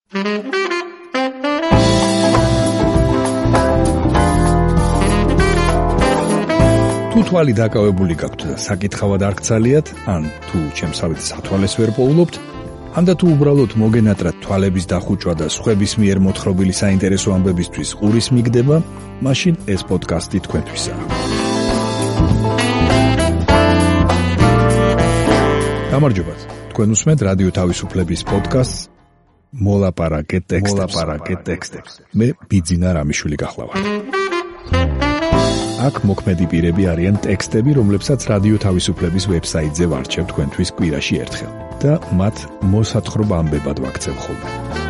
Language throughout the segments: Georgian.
თუ თვალი დაკავებული გაქვთ და საკითხავად არ გცალიათ, ან თუ ჩემსავით სათვალეს ვერ პოულობთ, ან და თუ უბრალოდ მოგენატრათ თვალების დახუჭვა და სხვების მიერ მოთხრობილი საინტერესო ამბებისთვის ყურის მიგდება, მაშინ ეს პოდკასტი თქვენთვისაა. გამარჯობათ, თქვენ უსმენთ რადიო თავისუფლების პოდკასტს მოლაპარაკე ტექსტებს. მე ბიძინა რამიშვილი გახლავართ. აქ მოქმედი პირები არიან ტექსტები, რომლებსაც რადიო თავისუფლების ვებსაიტზე ვარჩევ თქვენთვის კვირაში ერთხელ და მათ მოსათხრობ ამბებად ვაქცევ ხოლმე.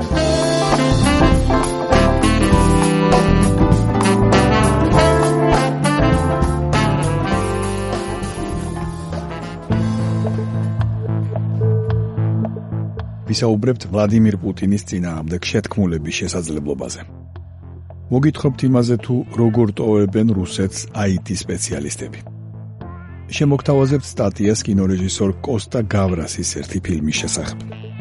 ვისაუბრებთ ვლადიმირ პუტინის წინააღმდეგ შეთქმულების შესაძლებლობაზე. მოგითხრობთ იმაზე, თუ როგორ ტოვებენ რუსეთს IT სპეციალისტები. შემოგთავაზებთ სტატიას კინორეჟისორ კოსტა გავრასის ერთი ფილმის შესახებ.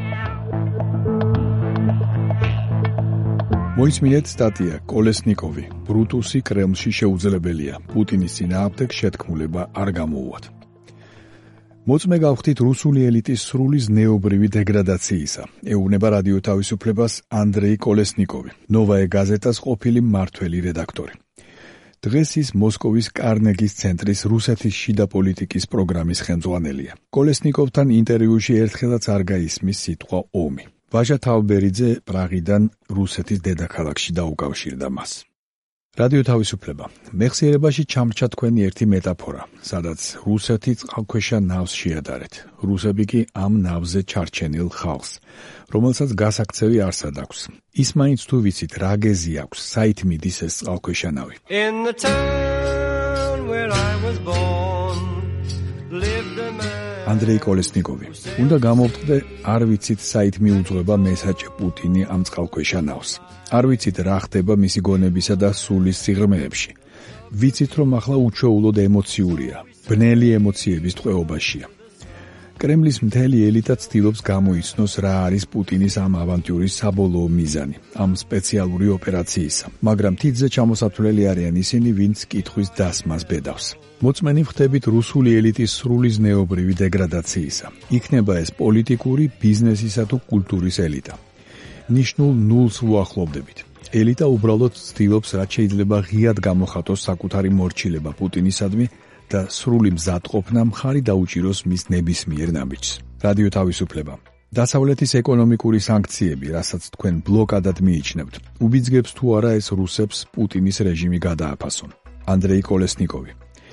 მოისმინეთ სტატია კოლესნიკოვი, ბრუტუსი კრემლში შეუძლებელია, პუტინის წინააღმდეგ შეთქმულება არ გამოუვათ. მოწმე გავხდით რუსული ელიტის სრული ზნეობრივი დეგრადაციისა. ეუბნება რადიო თავისუფლებას ანდრეი კოლესნიკოვი, ნოვაე გაზეტას ყოფილი მმართველი რედაქტორი. დღეს ის მოსკოვის კარნეგის ცენტრის რუსეთის შიდა პოლიტიკის პროგრამის ხელმძღვანელია. კოლესნიკოვთან ინტერვიუში ერთხელაც არ გაისმის სიტყვა ომი. ვაჟა თავბერიძე პრაღიდან რუსეთის დედაქალაქში დაუკავშირდა მას. რადიო თავისუფლება. მეხსიერებაში ჩამრჩა თქვენი ერთი მეტაფორა, სადაც რუსეთი წყალქვეშა ნავს შეადარეთ. რუსები კი ამ ნავზე ჩარჩენილ ხალხს, რომელსაც გასაქცევი არსად აქვს. ის მაინც თუ ვიცით, რა გეზი აქვს, საით მიდის ეს წყალქვეშა ნავი. ანდრეი კოლესნიკოვი. უნდა გამოვთხრდე, არ ვიცით, საით მიუძღვება მესაჭ პუტინი ამ წყალქვეშა ნავს. არ ვიცით, რა ხდება მისი გონებისა და სულის სიღრმეებში. ვიცით, რომ ახლა უჩვეულოდ ემოციურია, ბნელი ემოციების ტყვეობაშია. კრემლის მთელი ელიტა ცდილობს გამოიცნოს, რა არის პუტინის ამ ავანტიურის საბოლოო მიზანი, ამ სპეციალური ოპერაციისა, მაგრამ თითზე ჩამოსათვლელი არიან ისინი, ვინც კითხვის დასმას ბედავს. მოწმენი ვხდებით რუსული ელიტის სრული ზნეობრივი დეგრადაციისა. იქნება ეს პოლიტიკური, ბიზნესისა თუ კულტურის ელიტა. ნიშნულ ნულს ვუახლოვდებით. ელიტა უბრალოდ ცდილობს, რაც შეიძლება ღიად გამოხატოს საკუთარი მორჩილება პუტინისადმი და სრული მზადყოფნა მხარი დაუჭიროს მის ნებისმიერ ნაბიჯს. რადიო თავისუფლება. დასავლეთის ეკონომიკური სანქციები, რასაც თქვენ ბლოკადად მიიჩნევთ, უბიძგებს თუ არა ეს რუსებს პუტინის რეჟიმი გადააფასონ. ანდრეი კოლესნიკოვი.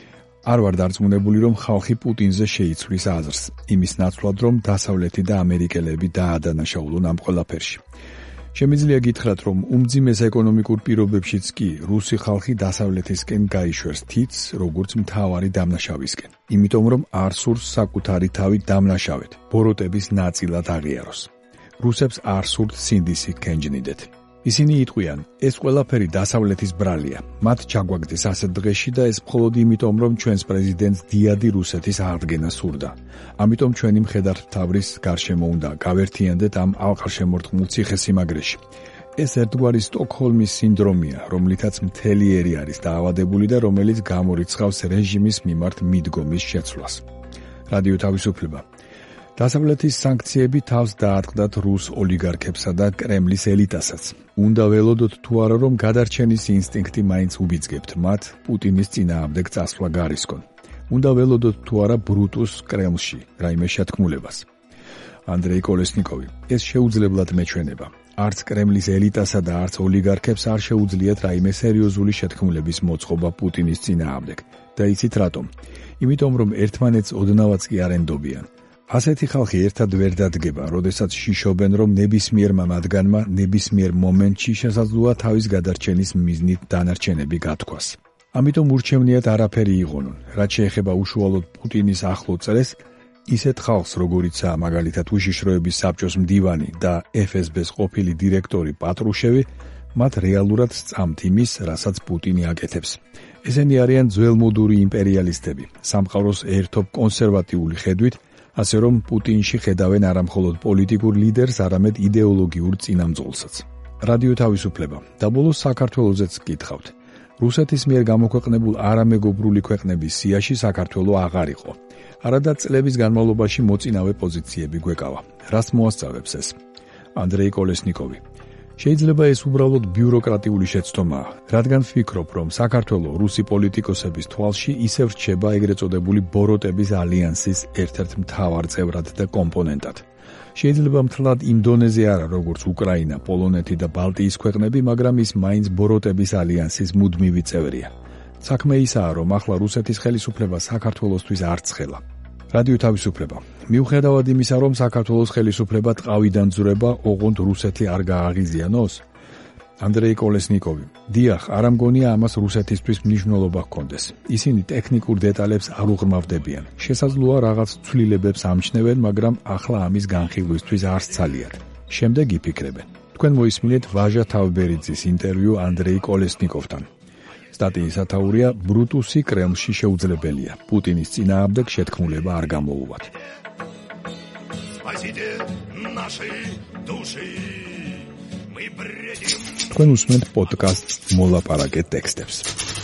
არ ვარ დარწმუნებული, რომ ხალხი პუტინზე შეიცვლის აზრს, იმის ნაცვლად, რომ დასავლეთი და ამერიკელები დაადანაშაულონ ამ ყველაფერში. შემიძლია გითხრათ, რომ უმძიმეს ეკონომიკურ პირობებშიც კი რუსი ხალხი დასავლეთისკენ გაიშვერს თითს, როგორც მთავარი დამნაშავისკენ. იმიტომ, რომ არ სურს საკუთარი თავი დამნაშავედ, ბოროტების ნაწილად აღიაროს. რუსებს არ სურთ სინდისი ქენჯნიდეთ. ისინი იტყვიან, ეს ყველაფერი დასავლეთის ბრალია. მათ ჩაგვაგდეს ასეთ დღეში და ეს მხოლოდ იმიტომ, რომ ჩვენს პრეზიდენტს დიადი რუსეთის აღდგენა სურდა. ამიტომ ჩვენი მხედართმთავრის გარშემო უნდა გავერთიანდეთ ამ ალყაშემორტყმულ ციხესიმაგრეში. ეს ერთგვარი სტოკჰოლმის სინდრომია, რომლითაც მთელი ერი არის დაავადებული და რომელიც გამორიცხავს რეჟიმის მიმართ მიდგომის შეცვლას. რადიო თავისუფლება. დასავლეთის სანქციები თავს დაატყდათ რუს ოლიგარქებსა და კრემლის ელიტასაც. უნდა ველოდოთ თუ არა, რომ გადარჩენის ინსტინქტი მაინც უბიძგებთ მათ პუტინის წინააღმდეგ წასვლა გარისკონ. უნდა ველოდოთ თუ არა ბრუტუს კრემლში, რაიმე შეთქმულებას. ანდრეი კოლესნიკოვი. ეს შეუძლებლად მეჩვენება. არც კრემლის ელიტასა და არც ოლიგარქებს არ შეუძლიათ რაიმე სერიოზული შეთქმულების მოწყობა პუტინის წინააღმდეგ. და იცით რატომ? იმიტომ, რომ ერთმანეთს ოდნავაც კი არ ენდობიან. ასეთი ხალხი ერთად ვერ დადგება, როდესაც შიშობენ, რომ ნებისმიერმა მათგანმა ნებისმიერ მომენტში შესაძლოა თავის გადარჩენის მიზნით დანარჩენები გათქვას. ამიტომ ურჩევნიათ არაფერი იღონონ, რაც შეეხება უშუალოდ პუტინის ახლო წრეს, ისეთ ხალხს, როგორიცაა მაგალითად უშიშროების საბჭოს მდივანი და FSB-ს ყოფილი დირექტორი პატრუშევი, მათ რეალურად სწამთ იმის, რასაც პუტინი აკეთებს. ესენი არიან ძველმოდური იმპერიალისტები, სამყაროს ერთობ კონსერვატიული ხედვით, ასე რომ პუტინში ხედავენ არა მხოლოდ პოლიტიკურ ლიდერს, არამედ იდეოლოგიურ წინამძღოლსაც. რადიო თავისუფლება. და ბოლოს საქართველოსაც გკითხავთ. რუსეთის მიერ გამოქვეყნებულ არამეგობრული ქვეყნების სიაში საქართველო აღარ იყო. არადა წლების განმავლობაში მოწინავე პოზიციები გვეკავა. რას მოასწავებს ეს? ანდრეი კოლესნიკოვი. შეიძლება ეს უბრალოდ ბიუროკრატიული შეცდომაა, რადგან ვფიქრობ, რომ საქართველო რუსი პოლიტიკოსების თვალში ისევ რჩება ეგრეთ წოდებული ბოროტების ალიანსის ერთ-ერთ მთავარ წევრად და კომპონენტად. შეიძლება მთლად იმ დონეზე არა, როგორც უკრაინა, პოლონეთი და ბალტიის ქვეყნები, მაგრამ ის მაინც ბოროტების ალიანსის მუდმივი წევრია. საქმე ისაა, რომ ახლა რუსეთის ხელისუფლება საქართველოსთვის არ ცხელა. რადიო თავისუფლება. მიუხედავად იმისა, რომ საქართველოს ხელისუფლება ტყავიდან ძვრება, ოღონდ რუსეთი არ გააღიზიანოს? ანდრეი კოლესნიკოვი. დიახ, არ ამგონია ამას რუსეთისთვის მნიშვნელობა ჰქონდეს. ისინი ტექნიკურ დეტალებს არ უღრმავდებიან. შესაძლოა რაღაც ცვლილებებს ამჩნევენ, მაგრამ ახლა ამის განხილვისთვის არ სცალიათ. შემდეგ იფიქრებენ. თქვენ მოისმინეთ ვაჟა თავბერიძის ინტერვიუ ანდრეი კოლესნიკოვთან. სტატიის ათაურია ბრუტუსი კრემლში შეუძლებელია. პუტინის წინააღმდეგ შეთქმულება არ გამოუვათ. თქვენ უსმენთ პოდკასტს მოლაპარაკეთ ტექსტებს.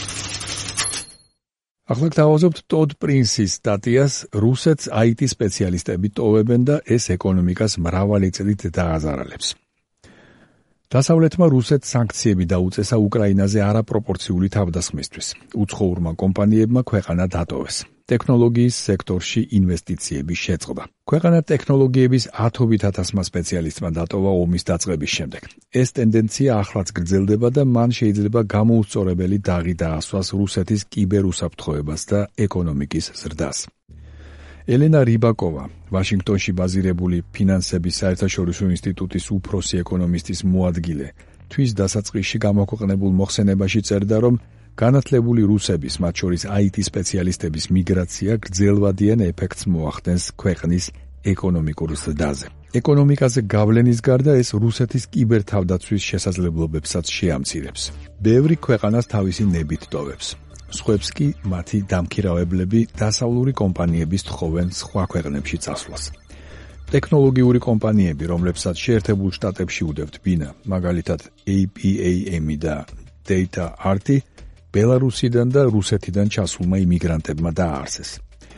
ახლა გთავაზობთ ტოდ პრინსის სტატიას რუსეთს IT სპეციალისტები ტოვებენ და ეს ეკონომიკას მრავალი წლით დააზარალებს. დასავლეთმა რუსეთს სანქციები დაუწესა უკრაინაზე არაპროპორციული თავდასხმისთვის. უცხოურმა კომპანიებმა ქვეყანა დატოვეს. ტექნოლოგიის სექტორში ინვესტიციები შეწყდა. ქვეყანა ტექნოლოგიების 10,000-მა სპეციალისტმა დატოვა ომის დაწყების შემდეგ. ეს ტენდენცია ახლაც გრძელდება და მან შეიძლება გამოუსწორებელი დაღი დაასვას რუსეთის კიბერუსაფრთხოებას და ეკონომიკის ზრდას. ელენა რიბაკოვა, ვაშინგტონში ბაზირებული ფინანსების საერთაშორისო ინსტიტუტის უფროსი ეკონომისტის მოადგილე, თვის დასაწყისში გამოქვეყნებულ მოხსენებაში წერდა, რომ განათლებული რუსების, მათ შორის IT სპეციალისტების მიგრაცია გრძელვადიან ეფექტს მოახდენს ქვეყნის ეკონომიკურ ზრდაზე. ეკონომიკაზე გავლენის გარდა ეს რუსეთის კიბერთავდაცვის შესაძლებლობებსაც შეამცირებს. ბევრი ქვეყანას თავისი ნებით ტოვებს. სხვებს კი მათი დამქირავებლები დასავლური კომპანიების თხოვენ სხვა ქვეყნებში წასვლას. ტექნოლოგიური კომპანიები, რომლებსაც შეერთებულ შტატებში უდევთ ბინა, მაგალითად APAM და DataArt, ბელარუსიდან და რუსეთიდან ჩასულმა იმიგრანტებმა დააარსეს.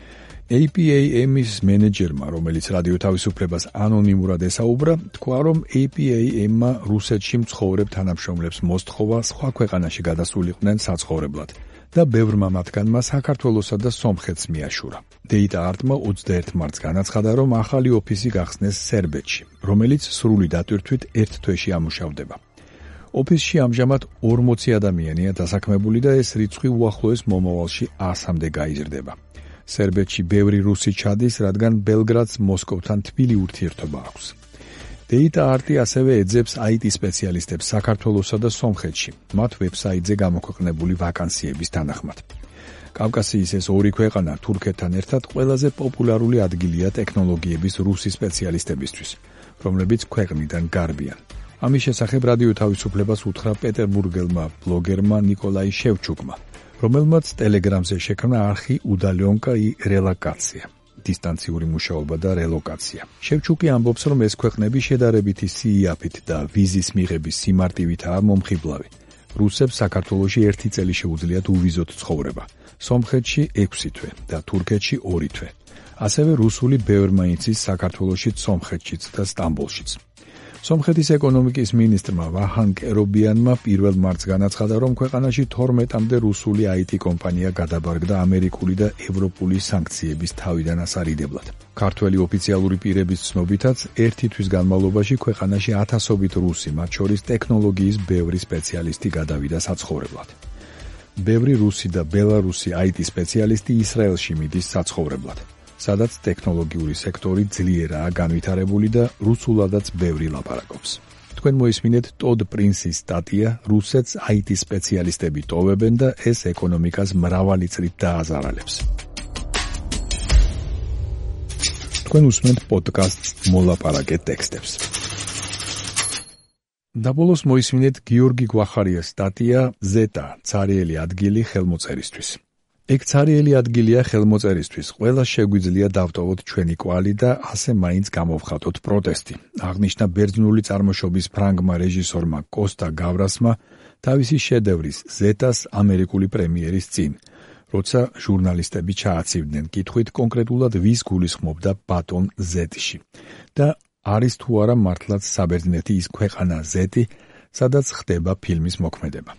APAM-ის მენეჯერმა, რომელიც რადიო თავისუფლებას ანონიმურად ესაუბრა, თქვა, რომ APAM-მა რუსეთში მცხოვრებ თანამშრომლებს მოსთხოვა სხვა ქვეყანაში გადასულიყვნენ საცხოვრებლად და ბევრმა მათგანმა საქართველოსა და სომხეთს მიაშურა. DataArt-მა 21 მარტს განაცხადა, რომ ახალი ოფისი გახსნეს სერბეთში, რომელიც სრული დატვირთვით ერთ თვეში ამუშავდება. ოფისში ამჟამად 40 ადამიანია დასაქმებული და ეს რიცხვი უახლოეს მომავალში 100-მდე გაიზრდება. სერბეთში ბევრი რუსი ჩადის, რადგან ბელგრადს მოსკოვთან თბილი ურთიერთობა აქვს. DataArt-ი ასევე ეძებს IT სპეციალისტებს საქართველოსა და სომხეთში, მათ ვებსაიტზე გამოქვეყნებული ვაკანსიების თანახმად. კავკასიის ეს ორი ქვეყანა თურქეთთან ერთად ყველაზე პოპულარული ადგილია ტექნოლოგიების რუსი სპეციალისტებისთვის, რომლებიც ქვეყნიდან გარბიან. ამის შესახებ რადიო თავისუფლებას უთხრა პეტერბურგელმა ბლოგერმა ნიკოლაი შევჩუკმა, რომელმაც ტელეგრამზე შექმნა არხი უდალიონკა ი რელოკაცია. დისტანციური მუშაობა და რელოკაცია. შევჩუკი ამბობს, რომ ეს ქვეყნები შედარებითი სიიაფით და ვიზის მიღების სიმარტივითაა მომხიბლავი. რუსებს საქართველოში 1 წელი შეუძლიათ უვიზოთ ცხოვრება, სომხეთში 6 თვე და თურქეთში 2 თვე. ასევე რუსული ბევრმა იცის საქართველოშიც, სომხეთშიც და სტამბოლშიც. სომხეთის ეკონომიკის მინისტრმა ვაჰან კერობიანმა 1 მარტს განაცხადა, რომ ქვეყანაში 12-მდე რუსული IT კომპანია გადაბარგდა ამერიკული და ევროპული სანქციების თავიდან ასარიდებლად. ქართველი ოფიციალური პირების ცნობითაც 1 თვის განმავლობაში ქვეყანაში 1000-ობით რუსი, მათ შორის ტექნოლოგიის ბევრი სპეციალისტი გადავიდა საცხოვრებლად. ბევრი რუსი და ბელარუსი IT სპეციალისტი ისრაელში მიდის საცხოვრებლად, სადაც ტექნოლოგიური სექტორი ძლიერაა განვითარებული და რუსულადაც ბევრი ლაპარაკობს. თქვენ მოისმინეთ ტოდ პრინსის სტატია რუსეთს IT სპეციალისტები ტოვებენ და ეს ეკონომიკას მრავალი წლით დააზარალებს. თქვენ უსმენთ პოდკასტს მოლაპარაკეთ ტექსტებს. და ბოლოს მოისმინეთ გიორგი გვახარიას სტატია ზეტა, ცარიელი ადგილი ხელმოწერისთვის. ეგ ცარიელი ადგილია ხელმოწერისთვის. ყველა შეგვიძლია დავტოვოთ ჩვენი კვალი და ასე მაინც გამოვხატოთ პროტესტი. აღნიშნა ბერძნული წარმოშობის ფრანგმა რეჟისორმა კოსტა გავრასმა თავისი შედევრის ზეტას ამერიკული პრემიერის წინ, როცა ჟურნალისტები ჩააცივდნენ კითხვით კონკრეტულად ვის გულისხმობდა ბატონ ზეტში და არის თუ არა მართლაც საბერძნეთი ის ქვეყანა ზეტი, სადაც ხდება ფილმის მოქმედება.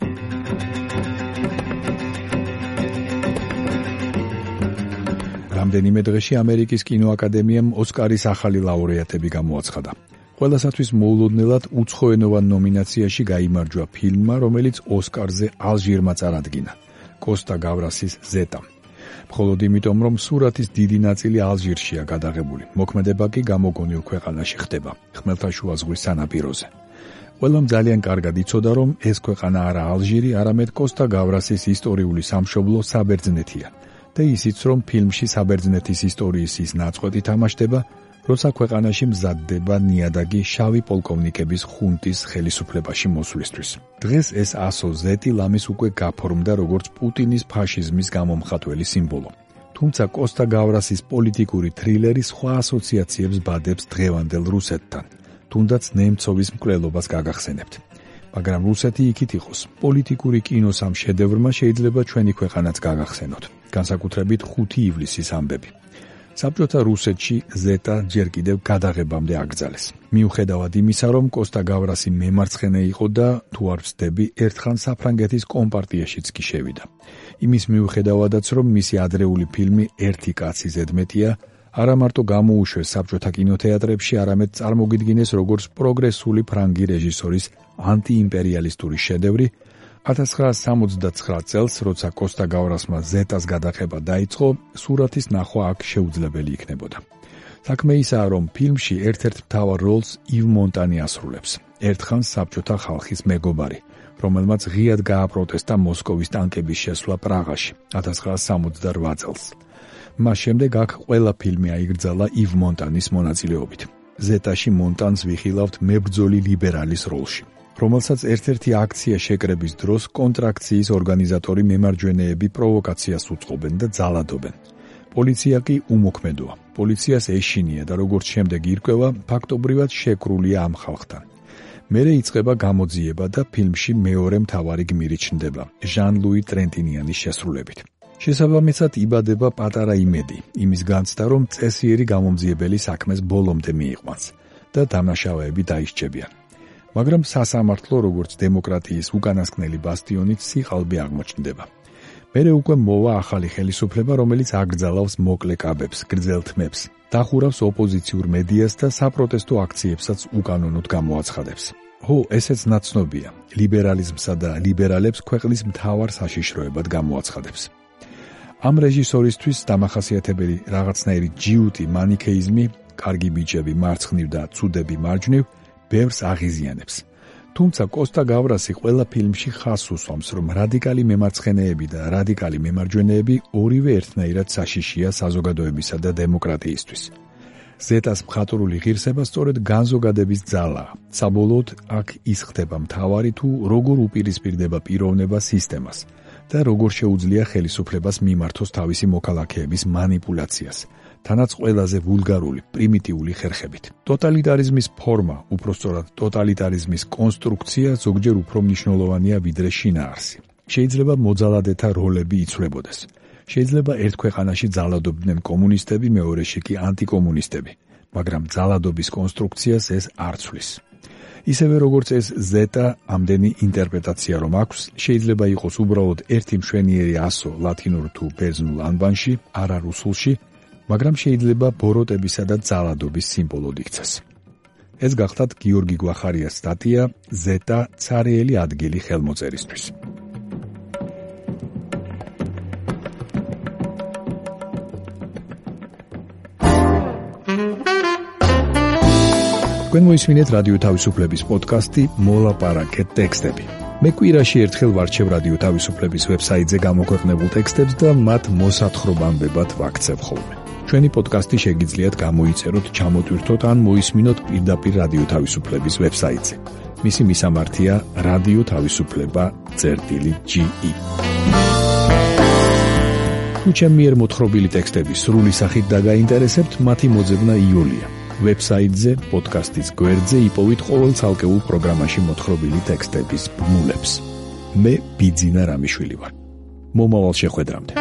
რამდენიმე დღეში ამერიკის კინოაკადემიამ ოსკარის ახალი ლაურეატები გამოაცხადა. ყველასათვის მოულოდნელად უცხოენოვან ნომინაციაში გაიმარჯვა ფილმმა, რომელიც ოსკარზე ალჟირმა წარადგინა. კოსტა გავრასის ზეტა. მხოლოდ იმიტომ, რომ სურათის დიდი ნაწილი ალჟირშია გადაღებული. მოქმედება კი გამოგონილ ქვეყანაში ხდება, ხმელთაშუა ზღვის სანაპიროზე. ყველამ ძალიან კარგად იცოდა, რომ ეს ქვეყანა არა ალჟირი, არამედ კოსტა გავრასის ისტორიული სამშობლო საბერძნეთია. და ისიც, რომ ფილმში საბერძნეთის ისტორიის ის ნაწყვეტი თამაშდება, როცა ქვეყანაში მზადდება ნიადაგი შავი პოლკოვნიკების ხუნტის ხელისუფლებაში მოსვლისთვის. დღეს ეს ასო ზეტი ლამის უკვე გაფორმდა როგორც პუტინის ფაშიზმის გამომხატველი სიმბოლო. თუმცა კოსტა გავრასის პოლიტიკური თრილერი სხვა ასოციაციებს ბადებს დღევანდელ რუსეთთან, თუნდაც ნემცოვის მკვლელობას გაგახსენებთ. მაგრამ რუსეთი იქით იყოს. პოლიტიკური კინოს ამ შედევრმა შეიძლება ჩვენი ქვეყანაც გაგახსენოთ. განსაკუთრებით 5 ივლისის ამბები. საბჭოთა რუსეთში ზეტა ჯერ კიდევ გადაღებამდე აკრძალეს. მიუხედავად იმისა, რომ კოსტა გავრასი მემარცხენე იყო და თუ არ ვცდები, ერთხან საფრანგეთის კომპარტიაშიც კი შევიდა. იმის მიუხედავადაც, რომ მისი ადრეული ფილმი ერთი კაცი ზედმეტია, არა მარტო გამოუშვეს საბჭოთა კინოთეატრებში, არამედ წარმოგიდგინეს როგორც პროგრესული ფრანგი რეჟისორის ანტიიმპერიალისტური შედევრი. 1969 წელს, როცა კოსტა გავრასმა ზეტას გადაღება დაიწყო, სურათის ნახვა აქ შეუძლებელი იქნებოდა. საქმე ისაა, რომ ფილმში ერთ-ერთ მთავარ როლს ივ მონტანი ასრულებს, ერთხანს საბჭოთა ხალხის მეგობარი, რომელმაც ღიად გააპროტესტა მოსკოვის ტანკების შესვლა პრაღაში 1968 წელს. მას შემდეგ აქ ყველა ფილმი აიგრძალა ივ მონტანის მონაწილეობით. ზეტაში მონტანს ვიხილავთ მებრძოლი ლიბერალის როლში, რომელსაც ერთ-ერთი აქცია შეკრების დროს კონტრაქციის ორგანიზატორი მემარჯვენეები პროვოკაციას უწყობენ და ძალადობენ. პოლიცია კი უმოქმედოა. პოლიციას ეშინია და როგორც შემდეგ ირკვევა, ფაქტობრივად შეკრულია ამ ხალხთან. მერე იწყება გამოძიება და ფილმში მეორე მთავარი გმირი ჩნდება, ჟან-ლუი ტრენტინიანის შესრულებით. შესაბამისად იბადება პატარა იმედი, იმის განცდა, რომ წესიერი გამომძიებელი საქმეს ბოლომდე მიიყვანს და დამნაშავეები დაისჯებიან. მაგრამ სასამართლო, როგორც დემოკრატიის უკანასკნელი ბასტიონით, სიყალბე აღმოჩნდება. მერე უკვე მოვა ახალი ხელისუფლება, რომელიც აკრძალავს მოკლე კაბებს, გრძელთმებს, დახურავს ოპოზიციურ მედიას და საპროტესტო აქციებსაც უკანონოდ გამოაცხადებს. ესეც ნაცნობია. ლიბერალიზმსა და ლიბერალებს ქვეყნის მთავარ საშიშროებად გამოაცხადებს. ამ რეჟისორისთვის დამახასიათებელი რაღაცნაირი ჯიუტი მანიქეიზმი, კარგი ბიჭები მარცხნივ და ცუდები მარჯვნივ, ბევრს აღიზიანებს. თუმცა კოსტა გავრასი ყველა ფილმში ხაზს უსვამს, რომ რადიკალი მემარცხენეები და რადიკალი მემარჯვენეები ორივე ერთნაირად საშიშია საზოგადოებისა და დემოკრატიისთვის. ზეტას მხატვრული ღირსება სწორედ განზოგადების ძალაა. საბოლოოდ აქ ის ხდება მთავარი, თუ როგორ უპირისპირდება პიროვნება სისტემას და როგორ შეუძლია ხელისუფლებას მიმართოს თავისი მოქალაქეების მანიპულაციას, თანაც ყველაზე ვულგარული, პრიმიტიული ხერხებით. ტოტალიტარიზმის ფორმა, უпростоრად ტოტალიტარიზმის კონსტრუქცია ზოგჯერ უფრო მნიშვნელოვანია ვიდრე შინაარსი. შეიძლება მოძალადეთა როლები იცვლებოდეს. შეიძლება ერთ ქვეყანაში ძალადობდნენ კომუნისტები, მეორეში კი ანტიკომუნისტები, მაგრამ ძალადობის კონსტრუქციას ეს არ ცვლის. ისევე როგორც ეს ზეტა, ამდენი ინტერპრეტაცია რომ აქვს, შეიძლება იყოს უბრალოდ ერთი მშვენიერი ასო ლათინურ თუ ბერძნულ ანბანში, არა რუსულში, მაგრამ შეიძლება ბოროტებისა და ძალადობის სიმბოლოდ იქცეს. ეს გახლავთ გიორგი გვახარიას სტატია ზეტა ცარიელი ადგილი ხელმოწერისთვის. თქვენ მოისმინეთ რადიო თავისუფლების პოდკასტი მოლაპარაკეთ ტექსტები. მე კვირაში ერთხელ ვარჩევ რადიო თავისუფლების ვებსაიტზე გამოქვეყნებულ ტექსტებს და მათ მოსათხრობამდებად ვაქცევ ხოლმე. ჩვენი პოდკასტი შეგიძლიათ გამოიწეროთ, ჩამოტვირთოთ ან მოისმინოთ პირდაპირ რადიო თავისუფლების ვებსაიტზე. მისი მისამართია radio-tavisupleba.ge. თუ ჩემი მიერ მოთხრობილი ტექსტები სრული სახით დაგაინტერესებთ, მათი მოძებნა იულია. ვებსაიტზე, პოდკასტის გვერდზე იპოვით ყოველ ცალკეულ პროგრამაში მოთხრობილი ტექსტების ბმულებს. მე ბიძინა რამიშვილი ვარ. მომავალ შეხვედრამდე.